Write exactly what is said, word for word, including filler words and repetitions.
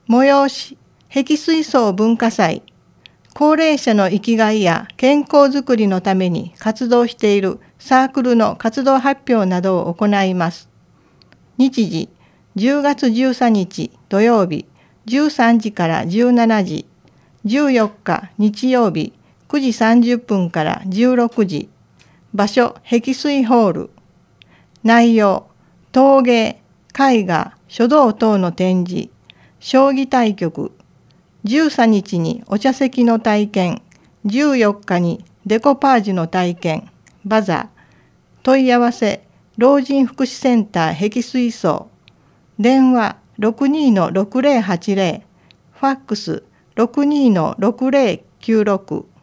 催し、壁水槽文化祭、高齢者の生きがいや健康づくりのために活動しているサークルの活動発表などを行います。日時、じゅうがつじゅうさんにち土曜日、じゅうさんじからじゅうしちじ、じゅうよっか日曜日、くじさんじゅっぷんからじゅうろくじ、場所、壁水ホール。内容、陶芸、絵画、書道等の展示、将棋対局、じゅうさんにちにお茶席の体験、じゅうよっかにデコパージュの体験、バザー、問い合わせ、老人福祉センター壁水槽、電話 ろくにーのろくぜろはちぜろ、ファックス ろくにーのろくぜろきゅうろく、